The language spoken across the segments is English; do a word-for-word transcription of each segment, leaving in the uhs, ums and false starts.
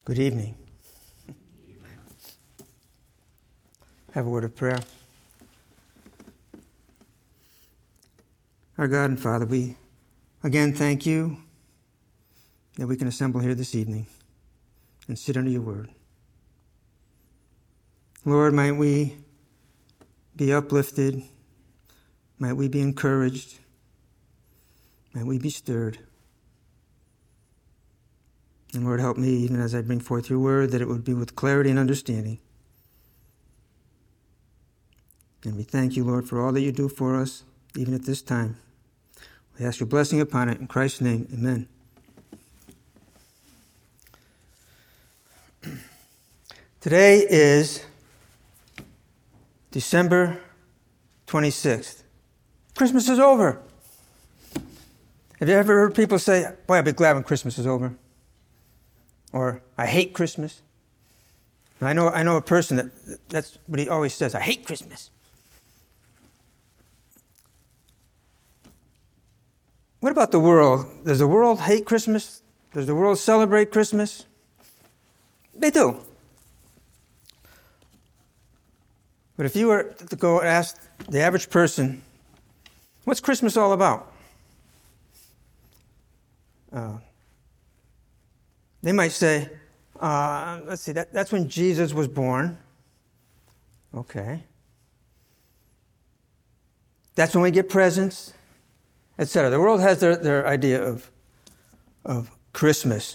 Good evening. Have a word of prayer. Our God and Father, we again thank you that we can assemble here this evening and sit under your word. Lord, might we be uplifted, might we be encouraged, might we be stirred. And Lord, help me, even as I bring forth your word, that it would be with clarity and understanding. And we thank you, Lord, for all that you do for us, even at this time. We ask your blessing upon it. In Christ's name, amen. Today is December twenty-sixth. Christmas is over. Have you ever heard people say, boy, I'll be glad when Christmas is over? Or, I hate Christmas. And I know I know a person that that's what he always says, I hate Christmas. What about the world? Does the world hate Christmas? Does the world celebrate Christmas? They do. But if you were to go and ask the average person, what's Christmas all about? Uh, They might say, uh, let's see, that, that's when Jesus was born. Okay. That's when we get presents, et cetera. The world has their, their idea of, of Christmas.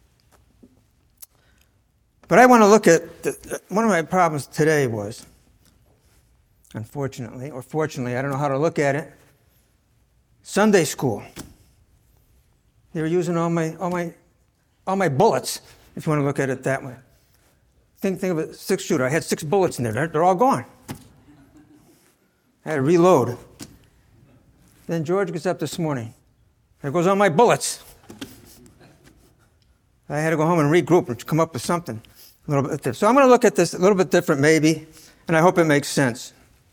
But I want to look at, the, one of my problems today was, unfortunately, or fortunately, I don't know how to look at it, Sunday school. They were using all my all my all my bullets, if you want to look at it that way. Think, think of a six-shooter. I had six bullets in there. They're, they're all gone. I had to reload. Then George gets up this morning. There goes all my bullets. I had to go home and regroup and come up with something a little bit different. So I'm going to look at this a little bit different maybe, and I hope it makes sense.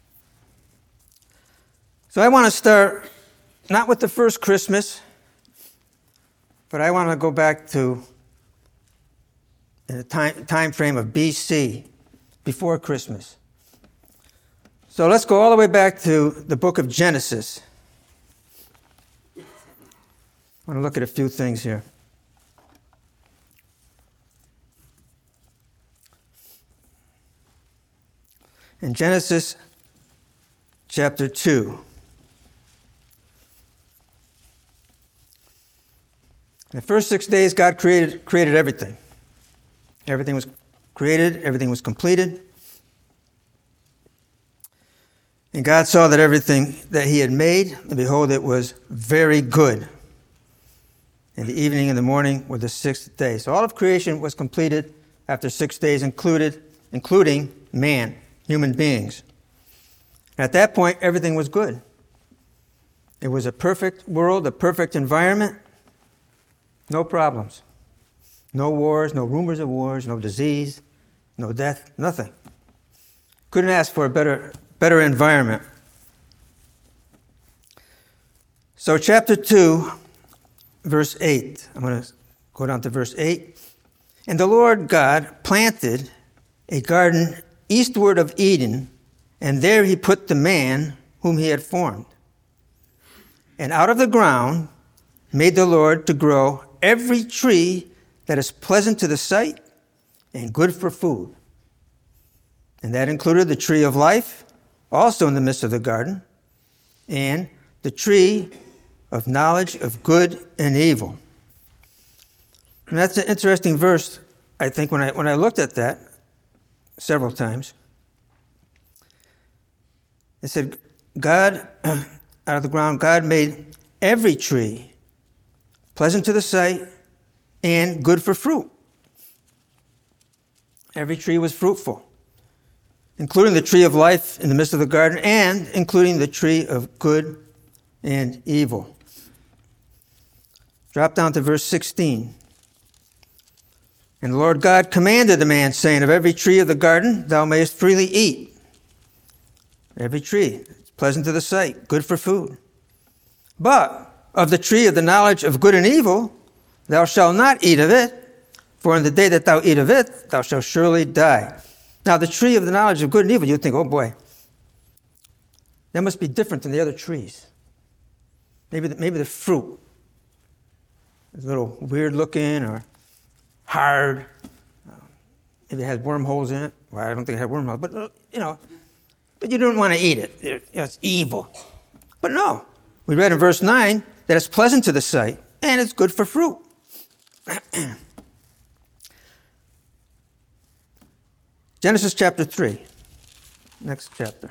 So I want to start not with the first Christmas, but I want to go back to the time, time frame of B C, before Christmas. So let's go all the way back to the book of Genesis. I want to look at a few things here. In Genesis chapter two. In the first six days, God created created everything. Everything was created, everything was completed. And God saw that everything that he had made, and behold, it was very good. And the evening and the morning were the sixth day. So all of creation was completed after six days, included, including man, human beings. And at that point, everything was good. It was a perfect world, a perfect environment. No problems. No wars, no rumors of wars, no disease, no death, nothing. Couldn't ask for a better, better environment. So chapter two, verse eight. I'm going to go down to verse eight. And the Lord God planted a garden eastward of Eden, and there he put the man whom he had formed. And out of the ground made the Lord to grow every tree that is pleasant to the sight and good for food. And that included the tree of life, also in the midst of the garden, and the tree of knowledge of good and evil. And that's an interesting verse, I think, when I when I looked at that several times. It said, God, out of the ground, God made every tree pleasant to the sight, and good for fruit. Every tree was fruitful, including the tree of life in the midst of the garden, and including the tree of good and evil. Drop down to verse sixteen. And the Lord God commanded the man, saying, of every tree of the garden thou mayest freely eat. Every tree, it's pleasant to the sight, good for food. But of the tree of the knowledge of good and evil, thou shalt not eat of it, for in the day that thou eat of it, thou shalt surely die. Now, the tree of the knowledge of good and evil, you'd think, oh boy, that must be different than the other trees. Maybe the, maybe the fruit is a little weird looking or hard. Maybe it has wormholes in it. Well, I don't think it had wormholes, but, you know, but you don't want to eat it. It- It's evil. But no, we read in verse nine that it's pleasant to the sight and it's good for fruit. Genesis chapter three, next chapter.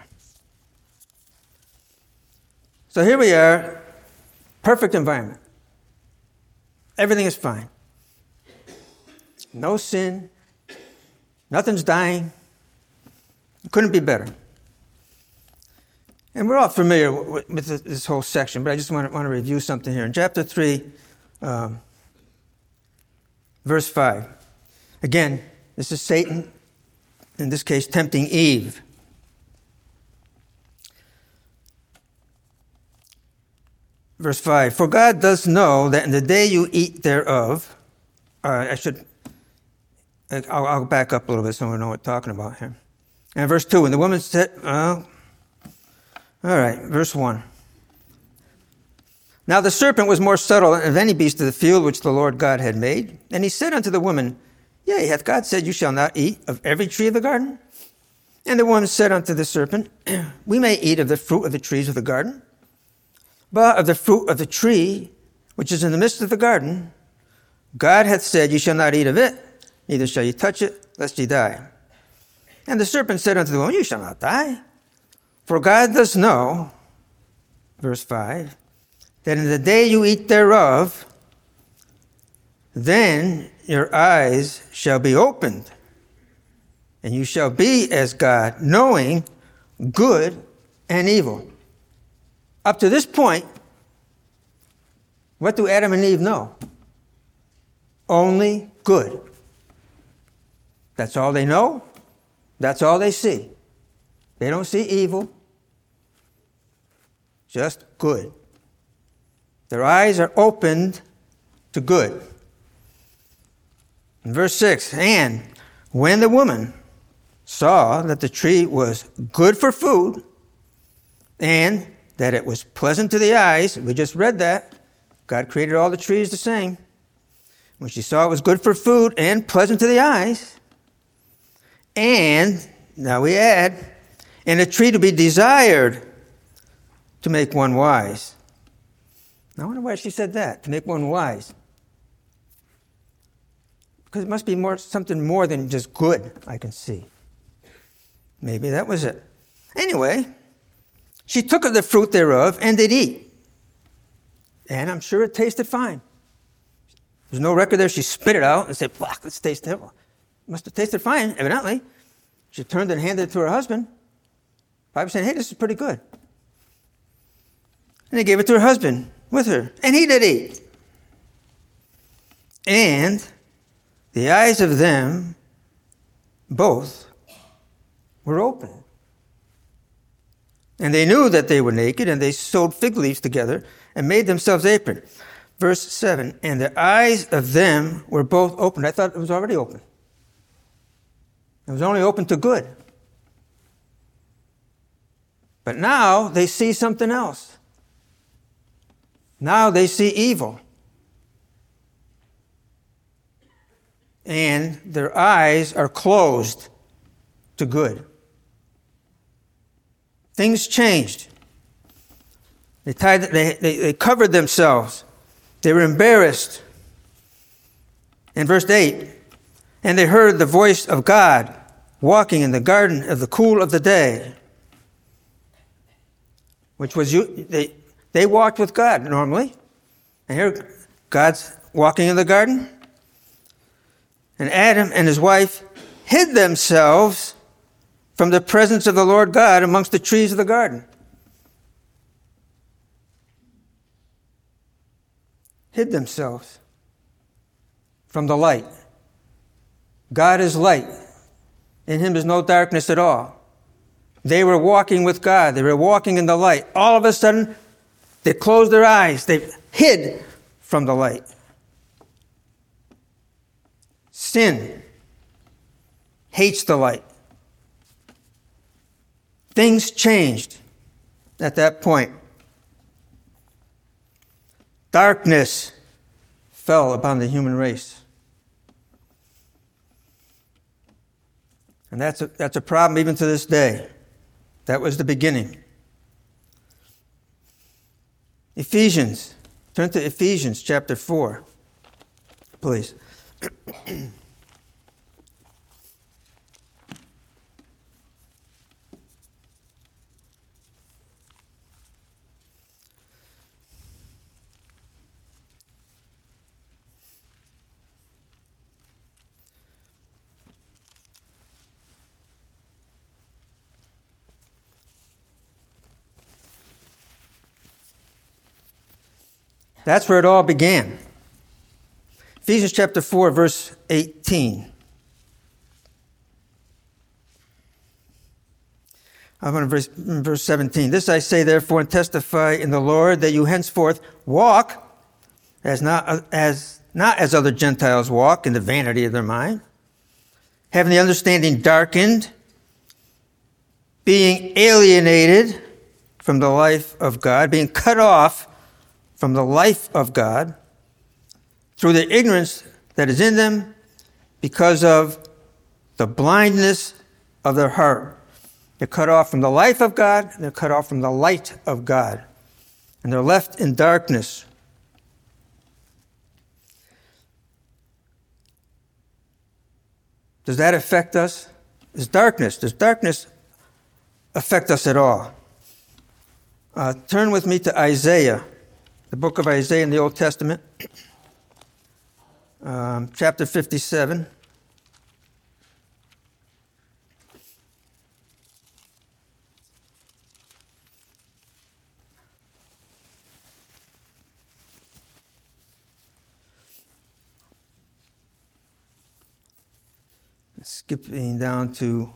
So here we are, perfect environment. Everything is fine. No sin. Nothing's dying. Couldn't be better. And we're all familiar with, with this, this whole section, but I just want to, want to review something here. In chapter three, um, verse five. Again, this is Satan, in this case, tempting Eve. Verse five, for God does know that in the day you eat thereof, uh, I should, I'll, I'll back up a little bit so we know what we're talking about here. And verse two, and the woman said, oh, all right, verse one. Now the serpent was more subtle than of any beast of the field which the Lord God had made. And he said unto the woman, yea, hath God said, you shall not eat of every tree of the garden? And the woman said unto the serpent, we may eat of the fruit of the trees of the garden, but of the fruit of the tree which is in the midst of the garden, God hath said, ye shall not eat of it, neither shall ye touch it, lest ye die. And the serpent said unto the woman, you shall not die. For God does know, verse five, that in the day you eat thereof, then your eyes shall be opened, and you shall be as God, knowing good and evil. Up to this point, what do Adam and Eve know? Only good. That's all they know. That's all they see. They don't see evil, just good. Their eyes are opened to good. In verse six, and when the woman saw that the tree was good for food and that it was pleasant to the eyes, we just read that. God created all the trees the same. When she saw it was good for food and pleasant to the eyes, and, now we add, and a tree to be desired to make one wise. Now I wonder why she said that, to make one wise. Because it must be more something more than just good, I can see. Maybe that was it. Anyway, she took of the fruit thereof and did eat. And I'm sure it tasted fine. There's no record there. She spit it out and said, fuck, this tastes terrible. Must have tasted fine, evidently. She turned and handed it to her husband. Probably saying, hey, this is pretty good. And they gave it to her husband with her. And he did eat. And the eyes of them both were open. And they knew that they were naked, and they sewed fig leaves together and made themselves aprons. Verse seven, and the eyes of them were both opened. I thought it was already open. It was only open to good. But now they see something else. Now they see evil. And their eyes are closed to good. Things changed. They tied. They, they, they covered themselves. They were embarrassed. In verse eight, and they heard the voice of God walking in the garden of the cool of the day, which was you. They they walked with God normally, and here God's walking in the garden. And Adam and his wife hid themselves from the presence of the Lord God amongst the trees of the garden. Hid themselves from the light. God is light. In him is no darkness at all. They were walking with God. They were walking in the light. All of a sudden, they closed their eyes. They hid from the light. sin hates the light. Things changed at that point. Darkness fell upon the human race. And that's a, that's a problem even to this day. That was the beginning. Ephesians. Turn to Ephesians chapter four, please. That's where it all began. Ephesians chapter four, verse eighteen. I'm going to verse, verse seventeen. This I say, therefore, and testify in the Lord, that you henceforth walk as not as not as other Gentiles walk, in the vanity of their mind, having the understanding darkened, being alienated from the life of God, being cut off from the life of God through the ignorance that is in them because of the blindness of their heart. They're cut off from the life of God, they're cut off from the light of God, and they're left in darkness. Does that affect us? Does darkness, does darkness affect us at all? Uh, turn with me to Isaiah. The book of Isaiah in the Old Testament, um, chapter fifty-seven. Skipping down to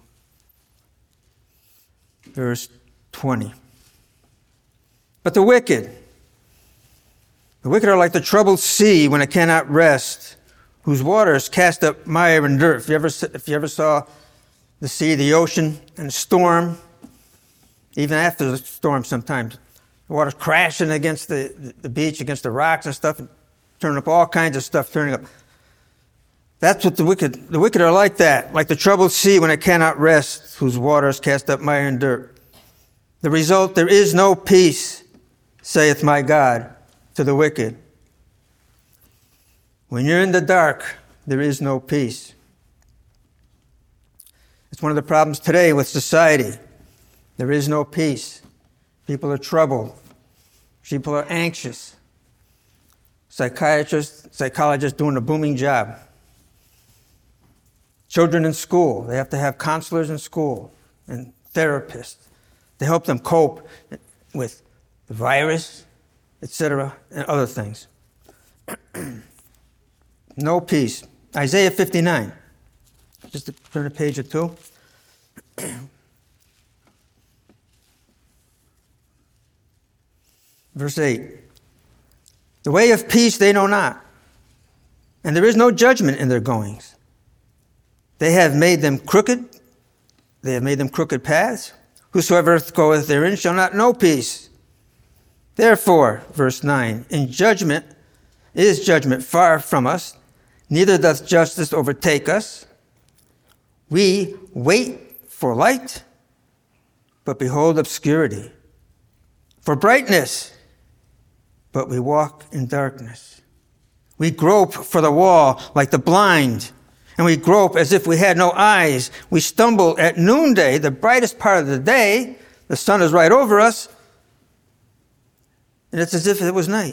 verse twenty. But the wicked, The wicked are like the troubled sea when it cannot rest, whose waters cast up mire and dirt. If you ever, if you ever saw the sea, the ocean, and a storm, even after the storm sometimes, the water's crashing against the, the beach, against the rocks and stuff, and turning up all kinds of stuff, turning up. That's what the wicked, the wicked are like that, like the troubled sea when it cannot rest, whose waters cast up mire and dirt. The result, there is no peace, saith my God, to the wicked. When you're in the dark, there is no peace. It's one of the problems today with society. There is no peace. People are troubled. People are anxious. Psychiatrists, psychologists doing a booming job. Children in school, they have to have counselors in school and therapists to help them cope with the virus, et cetera, and other things. No peace. Isaiah fifty-nine. Just to turn a page or two. Verse eight. The way of peace they know not, and there is no judgment in their goings. They have made them crooked. They have made them crooked paths. Whosoever goeth therein shall not know peace. Therefore, verse nine, in judgment is judgment far from us, neither doth justice overtake us. We wait for light, but behold obscurity. For brightness, but we walk in darkness. We grope for the wall like the blind, and we grope as if we had no eyes. We stumble at noonday, the brightest part of the day. The sun is right over us, and it's as if it was night.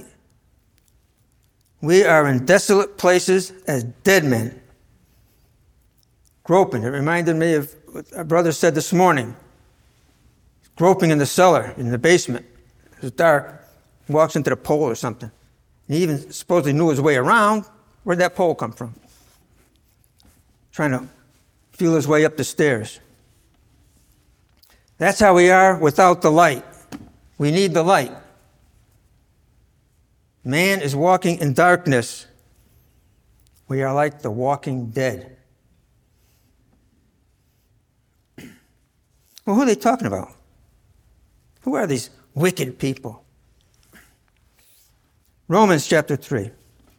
We are in desolate places as dead men, groping. It reminded me of what our brother said this morning. Groping in the cellar, in the basement. It was dark. He walks into the pole or something. He even supposedly knew his way around. Where'd that pole come from? Trying to feel his way up the stairs. That's how we are without the light. We need the light. Man is walking in darkness. We are like the walking dead. Well, who are they talking about? Who are these wicked people? Romans chapter three.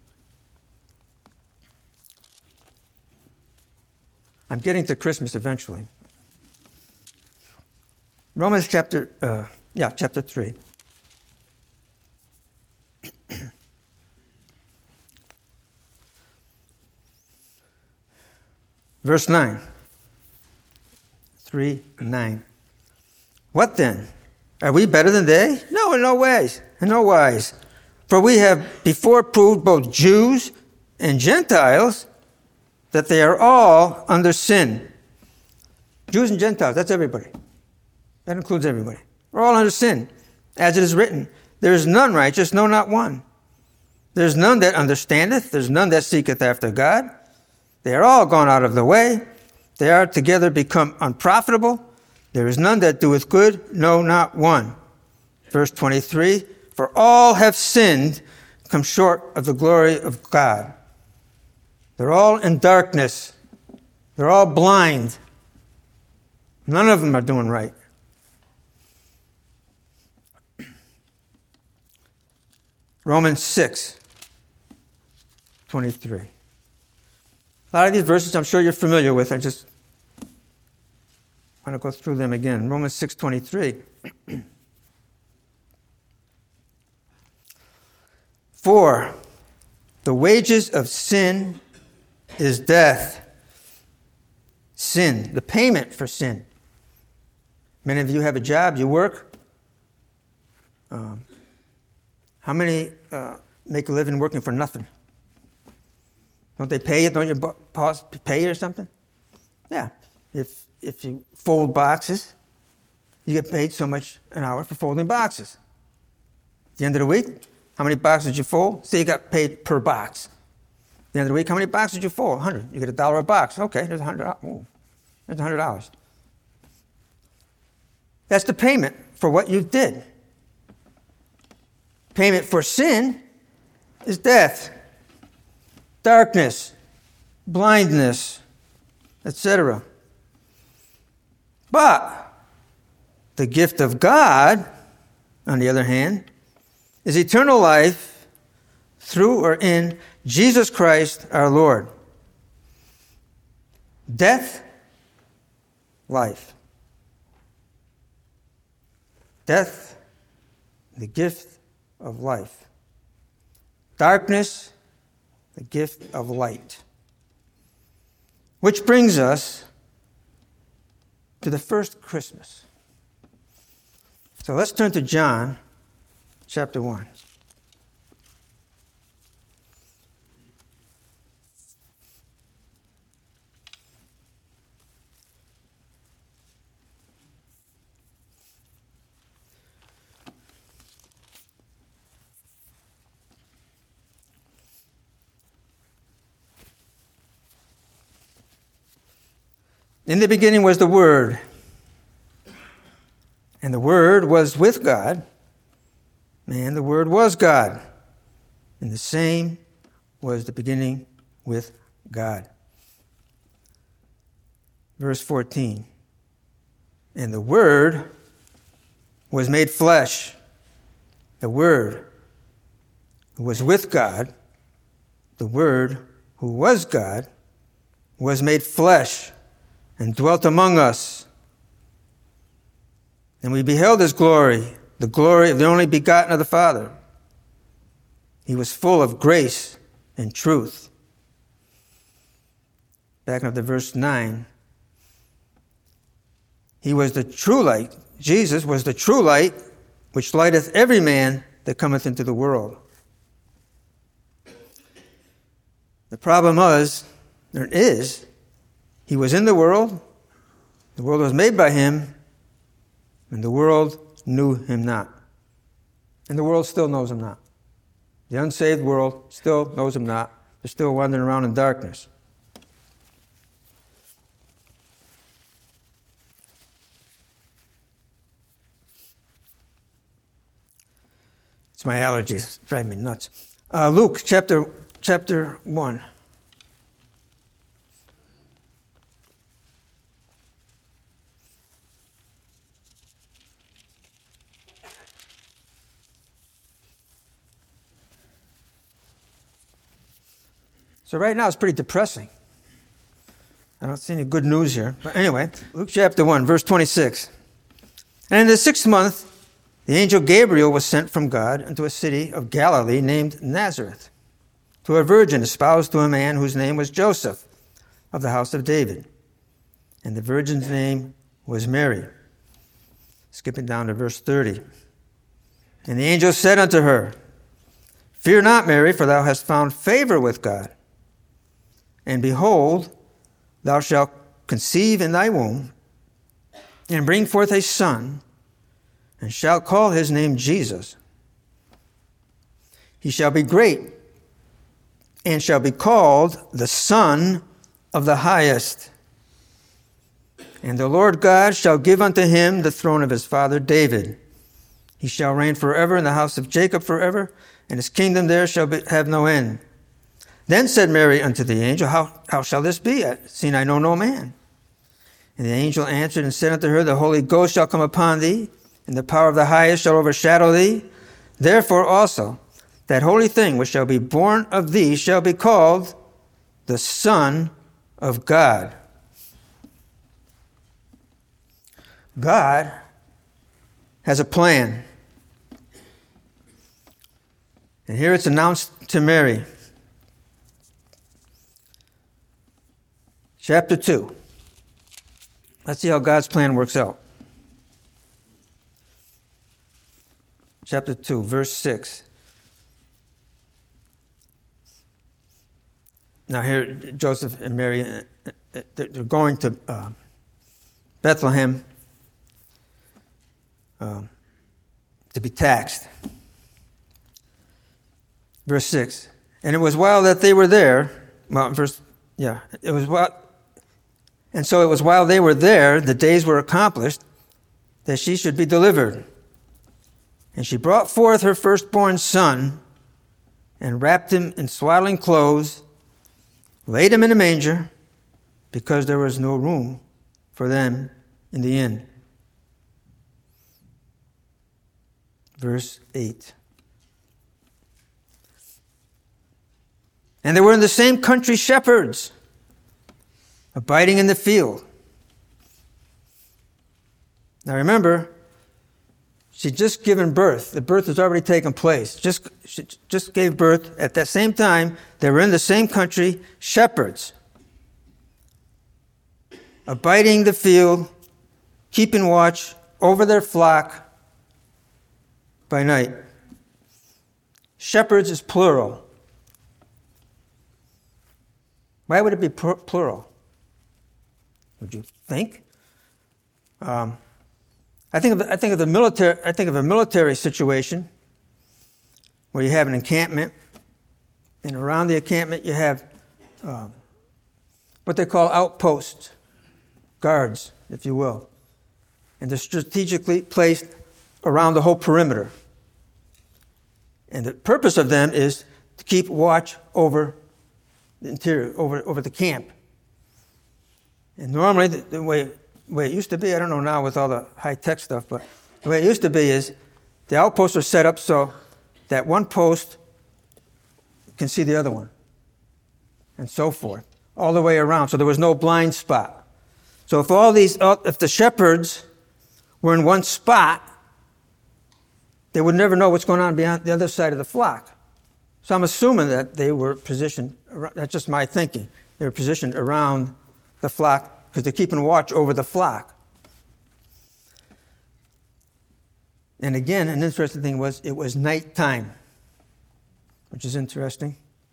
I'm getting to Christmas eventually. Romans chapter, uh, yeah, chapter three. Verse nine. three, nine. What then? Are we better than they? No, in no ways, in no wise. For we have before proved both Jews and Gentiles that they are all under sin. Jews and Gentiles, that's everybody. That includes everybody. We're all under sin. As it is written, there is none righteous, no, not one. There is none that understandeth, there is none that seeketh after God. They are all gone out of the way. They are together become unprofitable. There is none that doeth good, no, not one. Verse twenty-three, for all have sinned, come short of the glory of God. They're all in darkness. They're all blind. None of them are doing right. Romans six, twenty-three. A lot of these verses I'm sure you're familiar with. I just want to go through them again. Romans six, twenty-three. For the wages of sin is death. Sin, the payment for sin. Many of you have a job, you work. Um, how many uh, make a living working for nothing? Don't they pay you? Don't your boss pay you or something? Yeah. If if you fold boxes, you get paid so much an hour for folding boxes. At the end of the week, how many boxes did you fold? Say you got paid per box. At the end of the week, how many boxes did you fold? one hundred. You get a dollar a box. Okay, there's one hundred dollars. Oh, there's one hundred dollars. That's the payment for what you did. Payment for sin is death, darkness, blindness, et cetera. But the gift of God, on the other hand, is eternal life through or in Jesus Christ our Lord. Death, life. Death, the gift of life. Darkness, the gift of light. Which brings us to the first Christmas. So let's turn to John chapter one. In the beginning was the Word, and the Word was with God, and the Word was God, and the same was the beginning with God. Verse fourteen, and the Word was made flesh. The Word who was with God, the Word who was God, was made flesh and dwelt among us. And we beheld his glory, the glory of the only begotten of the Father. He was full of grace and truth. Back up to verse nine. He was the true light. Jesus was the true light, which lighteth every man that cometh into the world. The problem was, there is, he was in the world, the world was made by him, and the world knew him not. And the world still knows him not. The unsaved world still knows him not. They're still wandering around in darkness. It's my allergies. It's driving me nuts. Uh, Luke chapter chapter one. So right now it's pretty depressing. I don't see any good news here. But anyway, Luke chapter one, verse twenty-six. And in the sixth month, the angel Gabriel was sent from God into a city of Galilee named Nazareth, to a virgin espoused to a man whose name was Joseph, of the house of David. And the virgin's name was Mary. Skipping down to verse thirty. And the angel said unto her, Fear not, Mary, for thou hast found favor with God. And behold, thou shalt conceive in thy womb, and bring forth a son, and shalt call his name Jesus. He shall be great, and shall be called the Son of the Highest. And the Lord God shall give unto him the throne of his father David. He shall reign forever in the house of Jacob forever, and his kingdom there shall be, have no end. Then said Mary unto the angel, How, how shall this be, seeing I know no man? And the angel answered and said unto her, The Holy Ghost shall come upon thee, and the power of the Highest shall overshadow thee. Therefore also, that holy thing which shall be born of thee shall be called the Son of God. God has a plan. And here it's announced to Mary. Chapter two. Let's see how God's plan works out. Chapter two, verse six. Now here, Joseph and Mary, they're going to uh, Bethlehem uh, to be taxed. Verse six. And it was while that they were there, well, verse, yeah, it was while, and so it was while they were there, the days were accomplished, that she should be delivered. And she brought forth her firstborn son, and wrapped him in swaddling clothes, laid him in a manger, because there was no room for them in the inn. Verse eight. And there were in the same country shepherds, abiding in the field. Now remember, she'd just given birth. The birth has already taken place. Just, she just gave birth. At that same time, they were in the same country, shepherds, abiding the field, keeping watch over their flock by night. Shepherds is plural. Why would it be plural? Would you think? Um, I think of I think of the military. I think of a military situation where you have an encampment, and around the encampment you have um, what they call outposts, guards, if you will, and they're strategically placed around the whole perimeter. And the purpose of them is to keep watch over the interior, over over the camp. And normally, the, the way the way it used to be, I don't know now with all the high-tech stuff, but the way it used to be is the outposts are set up so that one post can see the other one, and so forth, all the way around. So there was no blind spot. So if all these, if the shepherds were in one spot, they would never know what's going on beyond the other side of the flock. So I'm assuming that they were positioned, that's just my thinking, they were positioned around the flock because they're keeping watch over the flock. And again, an interesting thing was it was nighttime, which is interesting.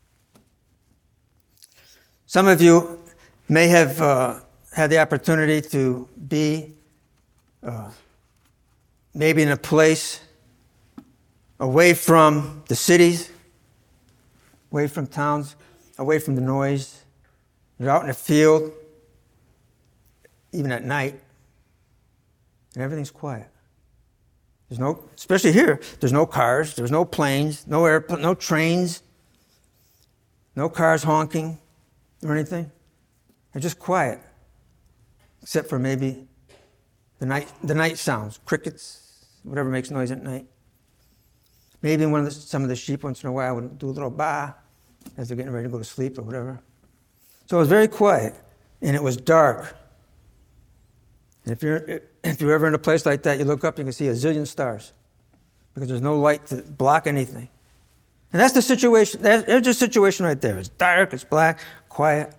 Some of you may have uh, had the opportunity to be uh, maybe in a place away from the cities, away from towns, away from the noise. You're out in a field, even at night, and everything's quiet. There's no, especially here, there's no cars, there's no planes, no airplanes, no trains, no cars honking or anything. They're just quiet, except for maybe the night, the night sounds, crickets, whatever makes noise at night. Maybe one of the, some of the sheep once in a while would do a little baa, as they're getting ready to go to sleep or whatever. So it was very quiet, and it was dark. And if you're if you're ever in a place like that, you look up, you can see a zillion stars because there's no light to block anything. And that's the situation. That's, there's the situation right there. It's dark, it's black, quiet.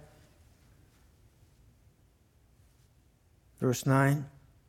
Verse nine.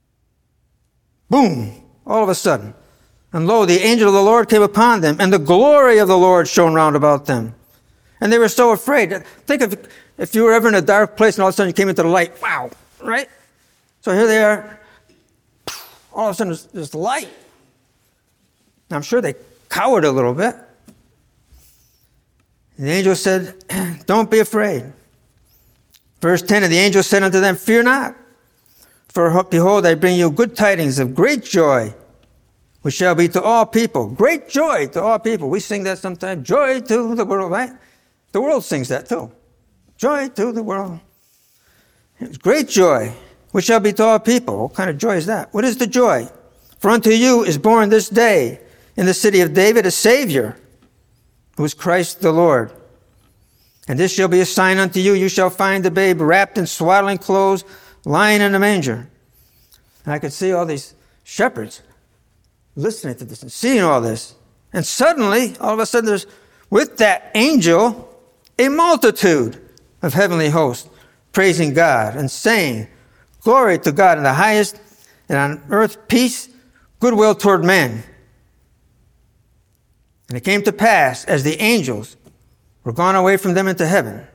Boom! All of a sudden. And lo, the angel of the Lord came upon them, and the glory of the Lord shone round about them. And they were so afraid. Think of if you were ever in a dark place and all of a sudden you came into the light. Wow! Right? So here they are. All of a sudden there's, there's light. Now I'm sure they cowered a little bit. And the angel said, don't be afraid. Verse ten, and the angel said unto them, fear not. For behold, I bring you good tidings of great joy, which shall be to all people. Great joy to all people. We sing that sometimes. Joy to the world, right? The world sings that too. Joy to the world. It's great joy, which shall be to all people. What kind of joy is that? What is the joy? For unto you is born this day in the city of David a Savior, who is Christ the Lord. And this shall be a sign unto you. You shall find the babe wrapped in swaddling clothes, lying in a manger. And I could see all these shepherds listening to this and seeing all this. And suddenly, all of a sudden, there's with that angel a multitude of heavenly hosts praising God and saying, glory to God in the highest, and on earth peace, goodwill toward men. And it came to pass, as the angels were gone away from them into heaven. It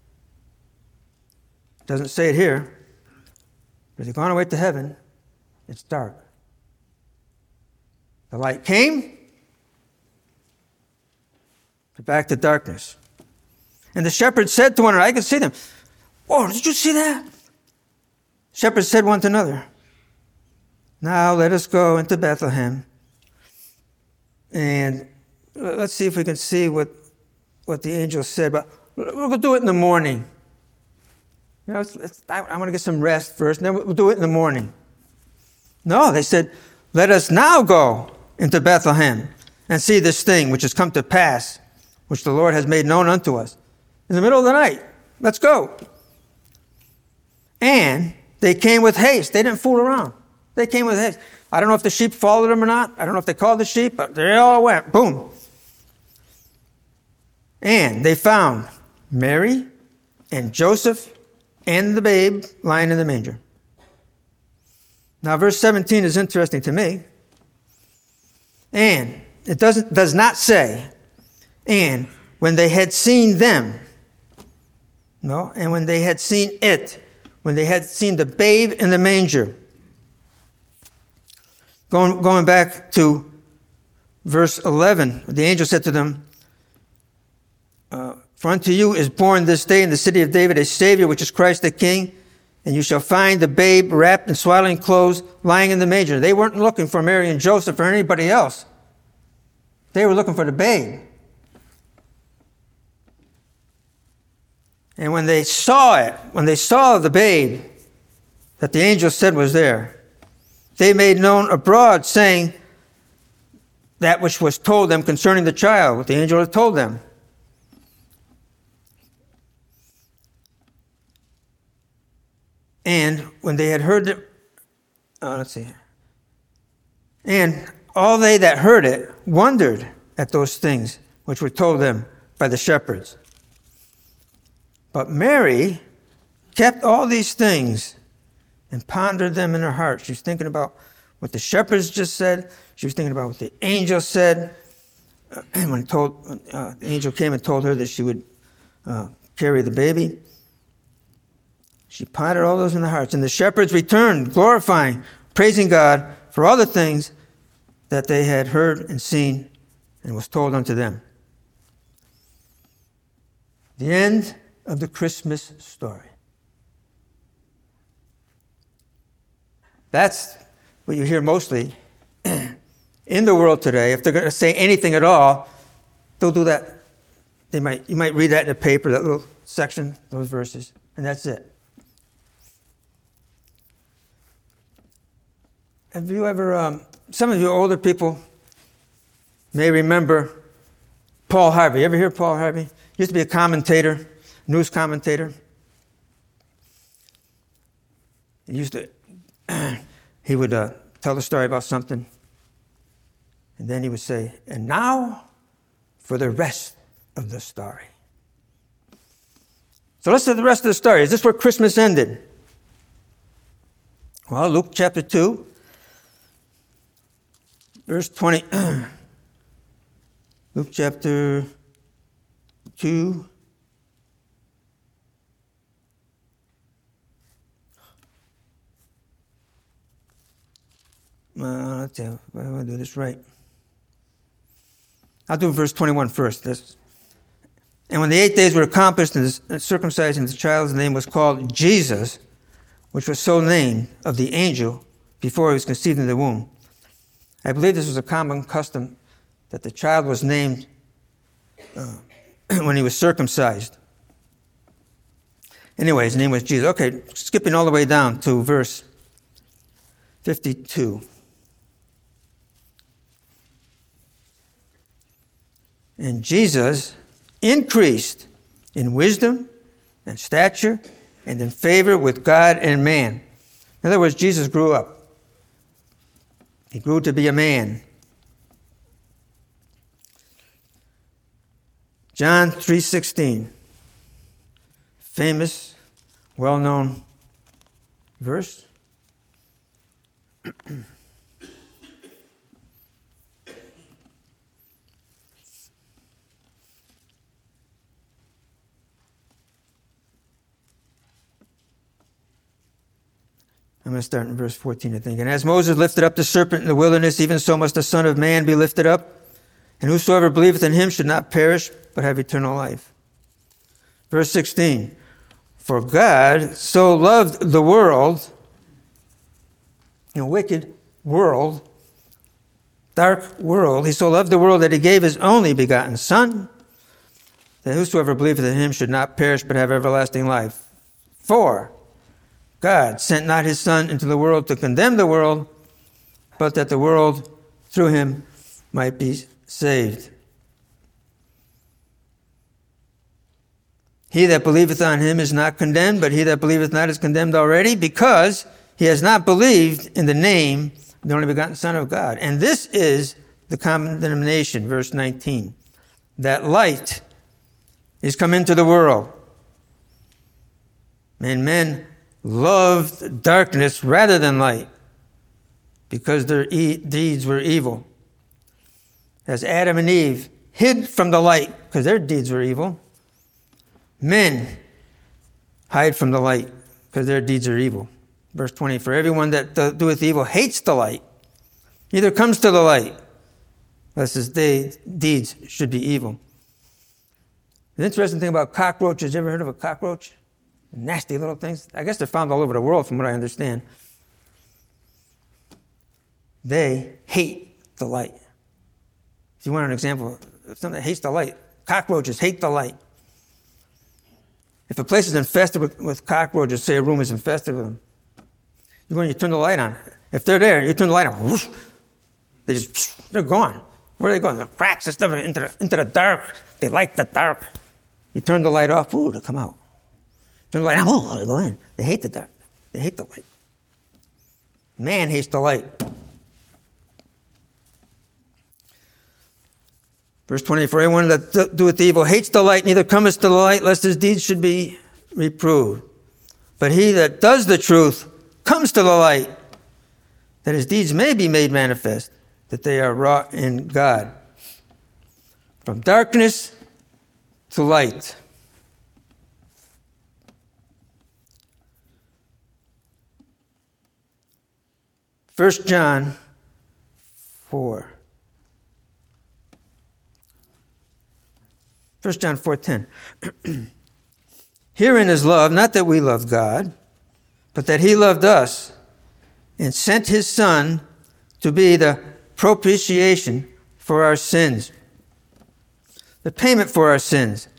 doesn't say it here. But they've gone away to heaven. It's dark. The light came, but back to darkness. And the shepherds said to one another, I can see them. Oh, did you see that? Shepherds said one to another, now let us go into Bethlehem. And let's see if we can see what, what the angel said. But we'll do it in the morning. You know, it's, it's, I, I want to get some rest first, and then we'll do it in the morning. No, they said, let us now go into Bethlehem and see this thing which has come to pass, which the Lord has made known unto us. In the middle of the night, let's go. And they came with haste. They didn't fool around. They came with haste. I don't know if the sheep followed them or not. I don't know if they called the sheep, but they all went. Boom. And they found Mary and Joseph and the babe lying in the manger. Now, verse seventeen is interesting to me. And it doesn't does not say, and when they had seen them, no, and when they had seen it, when they had seen the babe in the manger. Going, going back to verse eleven, the angel said to them, uh, for unto you is born this day in the city of David a Savior, which is Christ the King, and you shall find the babe wrapped in swaddling clothes, lying in the manger. They weren't looking for Mary and Joseph or anybody else. They were looking for the babe. And when they saw it, when they saw the babe that the angel said was there, they made known abroad, saying that which was told them concerning the child, what the angel had told them. And when they had heard it, uh, let's see. And all they that heard it wondered at those things which were told them by the shepherds. But Mary kept all these things and pondered them in her heart. She was thinking about what the shepherds just said. She was thinking about what the angel said. Uh, and when told, uh, the angel came and told her that she would uh, carry the baby, she pondered all those in the hearts. And the shepherds returned, glorifying, praising God for all the things that they had heard and seen and was told unto them. The end of the Christmas story. That's what you hear mostly in the world today. If they're going to say anything at all, they'll do that. They might, you might read that in the paper, that little section, those verses, and that's it. Have you ever, um, some of you older people may remember Paul Harvey. You ever hear Paul Harvey? He used to be a commentator, news commentator. He used to, he would uh, tell the story about something, and then he would say, and now for the rest of the story. So let's see the rest of the story. Is this where Christmas ended? Well, Luke chapter two, verse twenty. Luke chapter two. Uh, let's see, I'm going to do this right. I'll do verse twenty-one first. That's, and when the eight days were accomplished and the circumcising the child's name was called Jesus, which was so named of the angel before he was conceived in the womb. I believe this was a common custom that the child was named uh, when he was circumcised. Anyway, his name was Jesus. Okay, skipping all the way down to verse fifty-two. And Jesus increased in wisdom and stature and in favor with God and man. In other words, Jesus grew up. He grew to be a man. John three sixteen, famous, well-known verse. I'm going to start in verse fourteen, I think. And as Moses lifted up the serpent in the wilderness, even so must the Son of Man be lifted up. And whosoever believeth in him should not perish, but have eternal life. Verse sixteen. For God so loved the world, you know, wicked world, dark world. He so loved the world that he gave his only begotten Son, that whosoever believeth in him should not perish, but have everlasting life. For God sent not his Son into the world to condemn the world, but that the world through him might be saved. He that believeth on him is not condemned, but he that believeth not is condemned already, because he has not believed in the name of the only begotten Son of God. And this is the condemnation, verse nineteen, that light is come into the world, and men loved darkness rather than light, because their e- deeds were evil. As Adam and Eve hid from the light, because their deeds were evil, men hide from the light, because their deeds are evil. Verse twenty, for everyone that doeth evil hates the light, neither comes to the light, lest his day, deeds should be evil. The interesting thing about cockroaches, you ever heard of a cockroach? Nasty little things. I guess they're found all over the world from what I understand. They hate the light. If you want an example of something that hates the light, cockroaches hate the light. If a place is infested with, with cockroaches, say a room is infested with them, you go and you turn the light on. If they're there, you turn the light on, whoosh, they just, they're gone. Where are they going? The cracks and stuff into the, into the dark. They like the dark. You turn the light off, ooh, they come out. Turn the light on, oh, they go in. They hate the dark. They hate the light. Man hates the light. Verse twenty, for everyone that doeth evil hates the light, neither cometh to the light, lest his deeds should be reproved. But he that does the truth comes to the light, that his deeds may be made manifest, that they are wrought in God. From darkness to light. First John four. First John four ten. Herein is love, not that we loved God, but that he loved us and sent his Son to be the propitiation for our sins, the payment for our sins,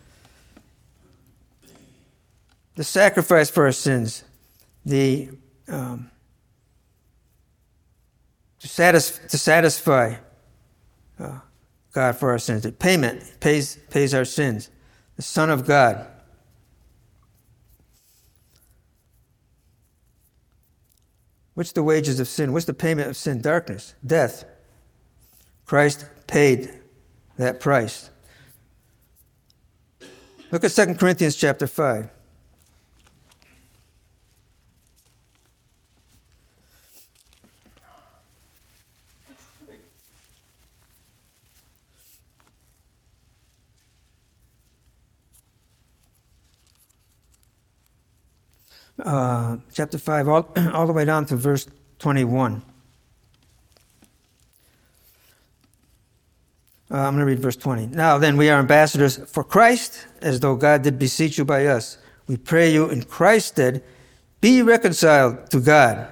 the sacrifice for our sins, the um, to, satisfy, to satisfy uh, God for our sins. The payment pays pays our sins. the Son of God. What's the wages of sin? What's the payment of sin? Darkness, death. Christ paid that price. Look at Second Corinthians chapter five. Uh, chapter five, all, all the way down to verse twenty-one. Uh, I'm going to read verse twenty. Now then, we are ambassadors for Christ, as though God did beseech you by us. We pray you in Christ's stead, be reconciled to God.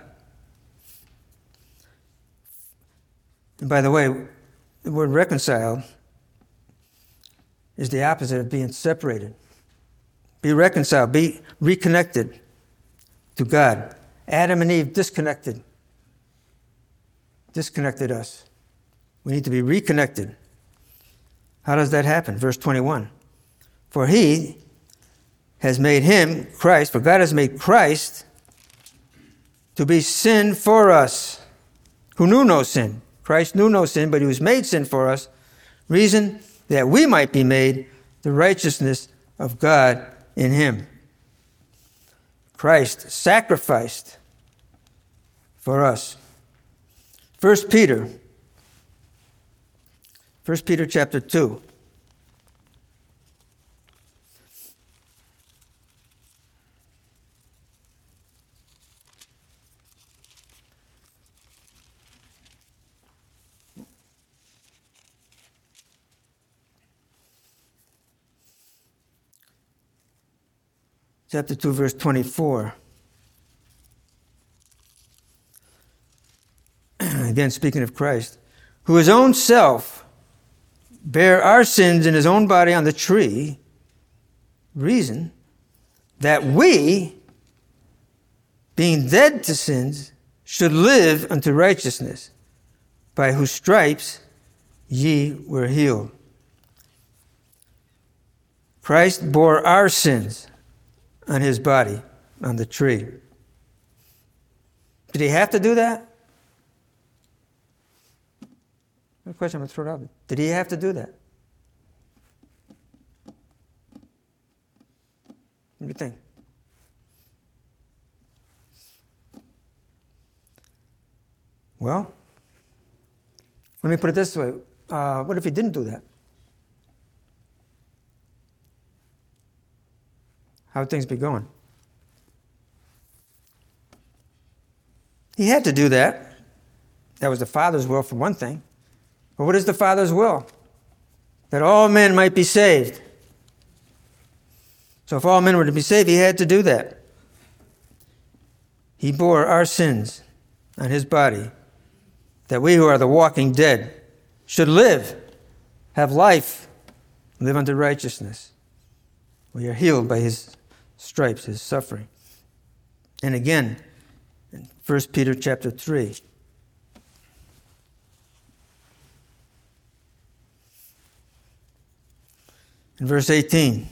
And by the way, the word reconciled is the opposite of being separated. Be reconciled, be reconnected to God. Adam and Eve disconnected. Disconnected us. We need to be reconnected. How does that happen? Verse twenty-one. For he has made him, Christ, for God has made Christ to be sin for us, who knew no sin. Christ knew no sin, but he was made sin for us. Reason that we might be made the righteousness of God in him. Christ sacrificed for us. First Peter. First Peter chapter two. Chapter two, verse twenty-four. Again, speaking of Christ, who his own self bare our sins in his own body on the tree, reason that we, being dead to sins, should live unto righteousness, by whose stripes ye were healed. Christ bore our sins on his body on the tree. Did he have to do that? The question I'm going to throw out. Did he have to do that? What do you think? Well, let me put it this way. Uh, what if he didn't do that? How would things be going? He had to do that. That was the Father's will for one thing. But what is the Father's will? That all men might be saved. So if all men were to be saved, he had to do that. He bore our sins on his body, that we who are the walking dead should live, have life, live unto righteousness. We are healed by his stripes, his suffering. And again, in First Peter chapter three. In verse eighteen.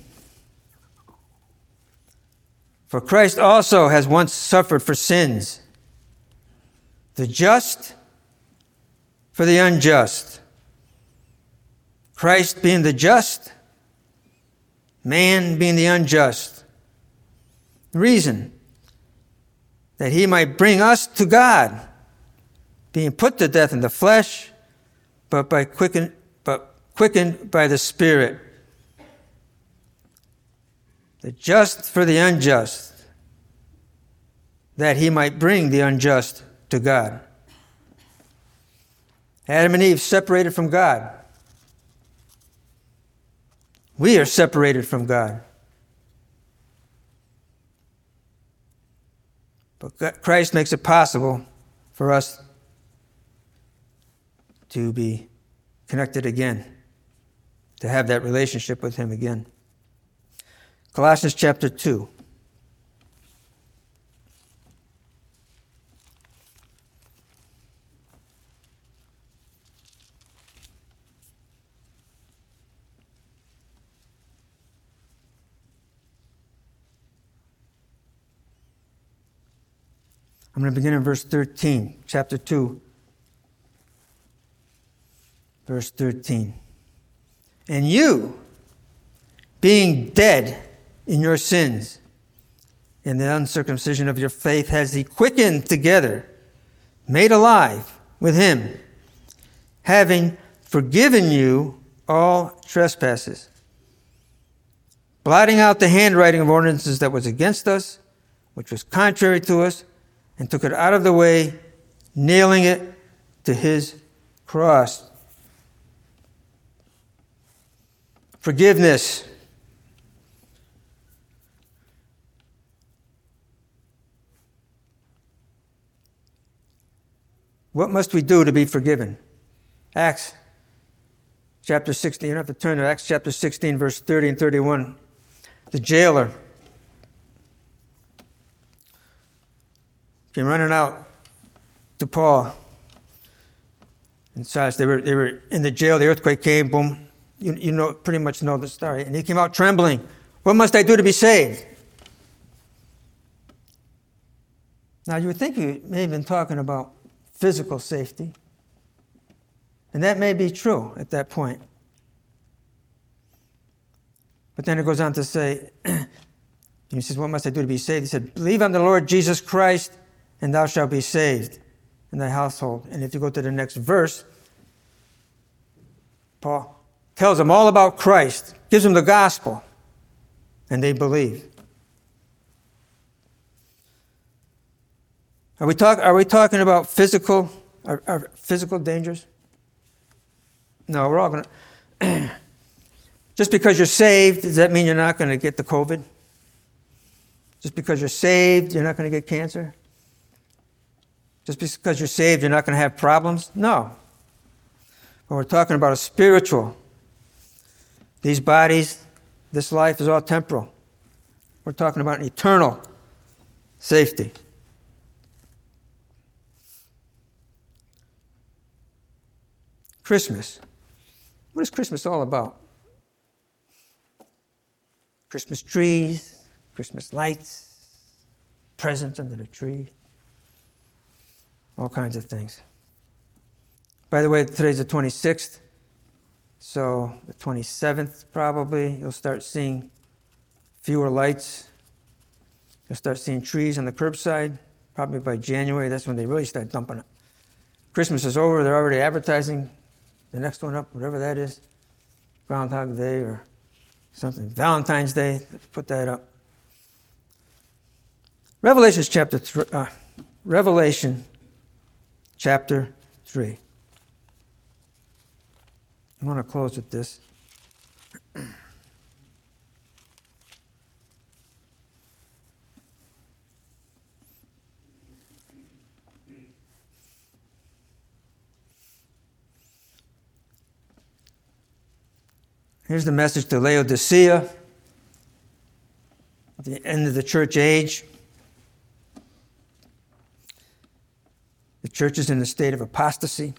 For Christ also has once suffered for sins, the just for the unjust. Christ being the just, man being the unjust. Reason that he might bring us to God, being put to death in the flesh, but by quicken, but quickened by the Spirit. The just for the unjust, that he might bring the unjust to God. Adam and Eve separated from God. We are separated from God. But Christ makes it possible for us to be connected again, to have that relationship with him again. Colossians chapter two. I'm going to begin in verse thirteen, chapter two, verse thirteen. And you, being dead in your sins, in the uncircumcision of your faith, has he quickened together, made alive with him, having forgiven you all trespasses, blotting out the handwriting of ordinances that was against us, which was contrary to us, and took it out of the way, nailing it to his cross. Forgiveness. What must we do to be forgiven? Acts chapter sixteen. You don't have to turn to Acts chapter sixteen, verse thirty and thirty-one. The jailer came running out to Paul and Silas. They were, they were in the jail. The earthquake came, boom. You, you know, pretty much know the story. And he came out trembling. What must I do to be saved? Now, you would think he may have been talking about physical safety. And that may be true at that point. But then it goes on to say, and he says, what must I do to be saved? He said, believe on the Lord Jesus Christ, and thou shalt be saved in thy household. And if you go to the next verse, Paul tells them all about Christ, gives them the gospel, and they believe. Are we, talk, are we talking about physical, are, are physical dangers? No, we're all going to... Just because you're saved, does that mean you're not going to get the COVID? Just because you're saved, you're not going to get cancer? Just because you're saved, you're not going to have problems? No. But we're talking about a spiritual. These bodies, this life is all temporal. We're talking about an eternal safety. Christmas. What is Christmas all about? Christmas trees, Christmas lights, presents under the tree, all kinds of things. By the way, today's the twenty-sixth, so the twenty-seventh probably, you'll start seeing fewer lights. You'll start seeing trees on the curbside. Probably by January, that's when they really start dumping it. Christmas is over, they're already advertising the next one up, whatever that is, Groundhog Day or something. Valentine's Day, put that up. Revelation chapter three. Uh, Revelation chapter three. I want to close with this. Here's the message to Laodicea, at the end of the church age. The church is in a state of apostasy.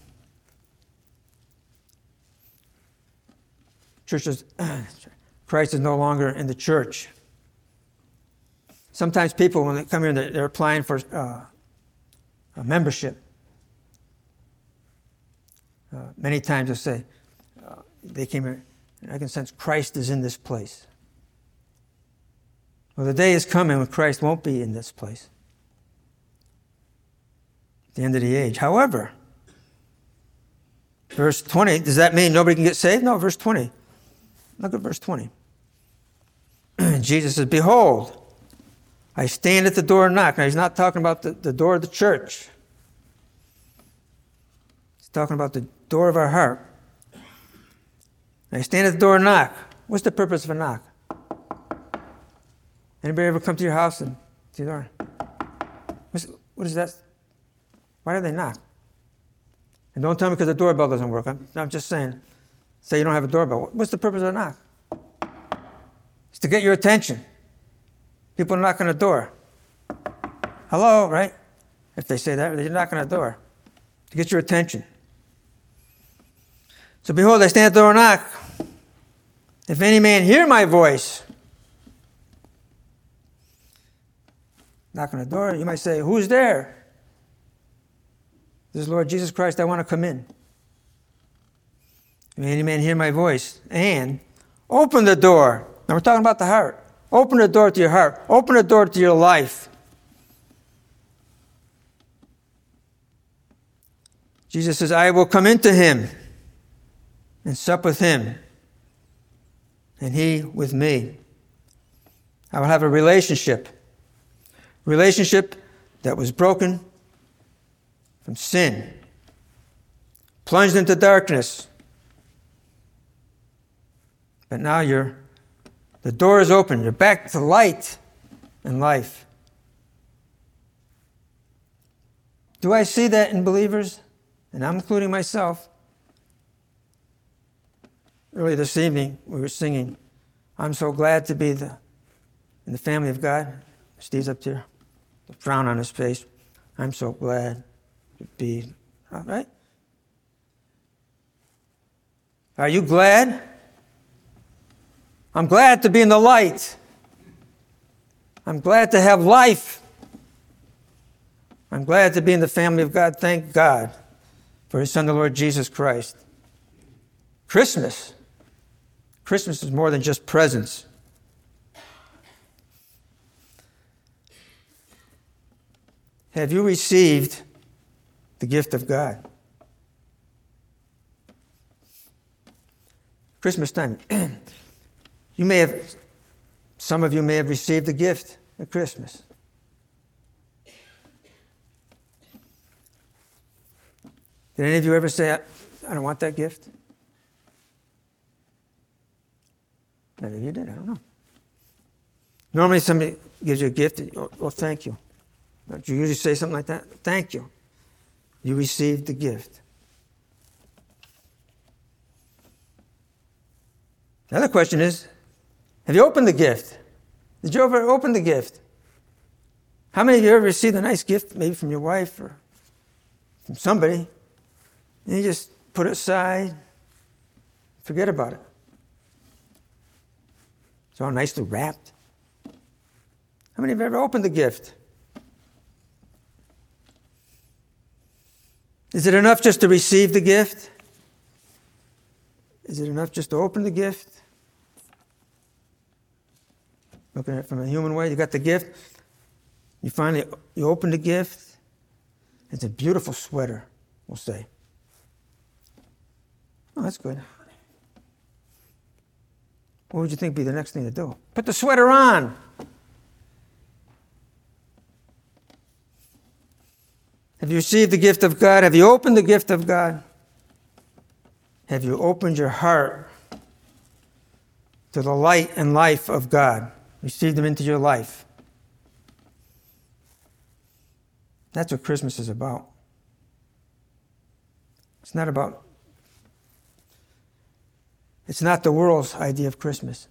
Churches, Christ is no longer in the church. Sometimes people, when they come here, they're applying for uh, a membership. Uh, many times they'll say, uh, they came here, and I can sense Christ is in this place. Well, the day is coming when Christ won't be in this place. At the end of the age. However, verse twenty, does that mean nobody can get saved? No, verse twenty. Look at verse twenty. Jesus says, behold, I stand at the door and knock. Now, he's not talking about the, the door of the church. He's talking about the door of our heart. I stand at the door and knock. What's the purpose of a knock? Anybody ever come to your house and to your door? What's, what is that? Why do they knock? And don't tell me because the doorbell doesn't work. I'm, I'm just saying. Say you don't have a doorbell. What's the purpose of a knock? It's to get your attention. People knock on the door. Hello, right? If they say that, they're knocking on the door to get your attention. So behold, I stand at the door and knock. If any man hear my voice, knock on the door, you might say, who's there? This Lord Jesus Christ, I want to come in. May any man hear my voice and open the door. Now we're talking about the heart. Open the door to your heart. Open the door to your life. Jesus says, I will come into him and sup with him, and he with me. I will have a relationship. Relationship that was broken from sin, plunged into darkness. But now you're, the door is open. You're back to light and life. Do I see that in believers? And I'm including myself. Earlier this evening, we were singing, I'm so glad to be the, in the family of God. Steve's up there, the frown on his face. I'm so glad to be, all right? Are you glad? I'm glad to be in the light. I'm glad to have life. I'm glad to be in the family of God. Thank God for his Son, the Lord Jesus Christ. Christmas. Christmas is more than just presents. Have you received the gift of God? Christmas time. You may have, some of you may have received the gift at Christmas. Did any of you ever say, I don't want that gift? Maybe you did, I don't know. Normally somebody gives you a gift, and, oh, well, thank you. Don't you usually say something like that? Thank you. You received the gift. The other question is, have you opened the gift? Did you ever open the gift? How many of you ever received a nice gift, maybe from your wife or from somebody, and you just put it aside, forget about it? It's all nicely wrapped. How many of you ever opened the gift? Is it enough just to receive the gift? Is it enough just to open the gift? Looking at it from a human way, you got the gift. You finally, you open the gift. It's a beautiful sweater, we'll say. Oh, that's good. What would you think would be the next thing to do? Put the sweater on. Have you received the gift of God? Have you opened the gift of God? Have you opened your heart to the light and life of God? Received them into your life. That's what Christmas is about. It's not about, it's not the world's idea of Christmas.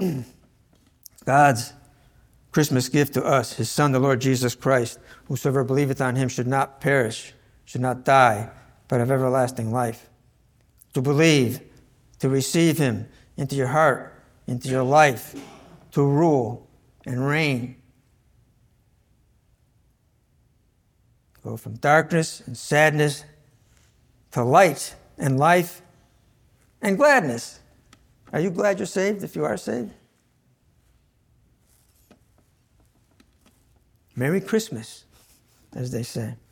God's Christmas gift to us, his Son, the Lord Jesus Christ. Whosoever believeth on him should not perish, should not die, but have everlasting life. To believe, to receive him into your heart, into your life, to rule and reign. Go from darkness and sadness to light and life and gladness. Are you glad you're saved if you are saved? Merry Christmas, as they say.